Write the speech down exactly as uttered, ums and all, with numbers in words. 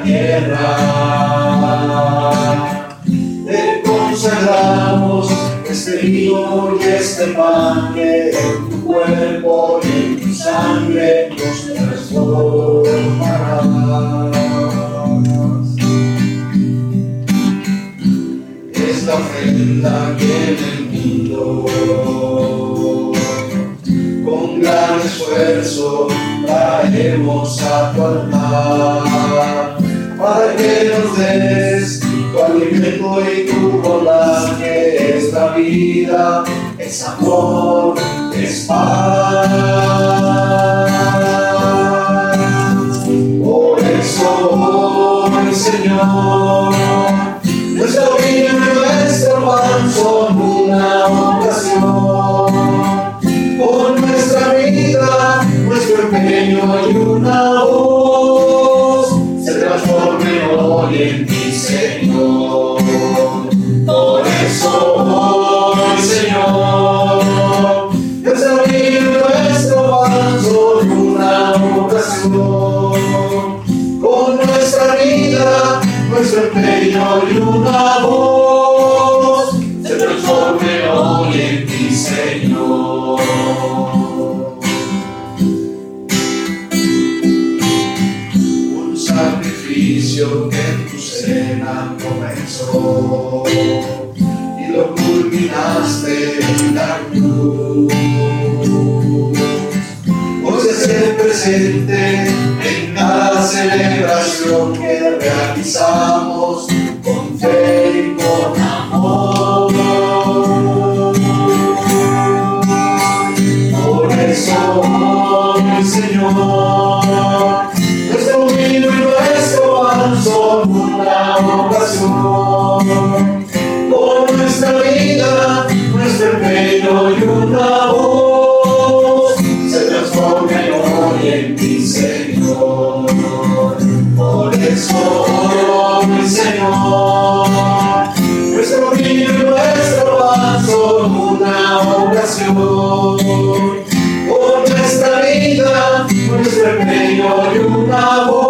la tierra. Te consagramos este vino y este pan que en tu cuerpo y en tu sangre nos transformarás. Esta ofrenda que en el mundo con gran esfuerzo traemos a tu altar, para que nos des tu alimento y tu bondad, que es la vida, es amor, es paz. Por eso hoy, Señor, nuestro vino y nuestro pan son una ocasión, con nuestra vida, nuestro empeño y una voz se transforme hoy en ti, Señor. Por eso hoy, Señor, nuestro vino y nuestro pan son una ocasión, con nuestra vida, nuestro empeño y una voz se transforme hoy en ti, Señor. Un sacrificio que en tu cena comenzó y lo culminaste en la cruz. Hoy se hace presente en cada celebración que realizamos con fe y con amor. Por eso hoy, Señor, nuestro vino y nuestro pan son una ocasión, con nuestra vida, nuestro empeño y una voz se transforme hoy en ti, Señor. Por eso hoy, Señor, nuestro vino y nuestro pan son una ocasión, con nuestra vida, nuestro empeño y una voz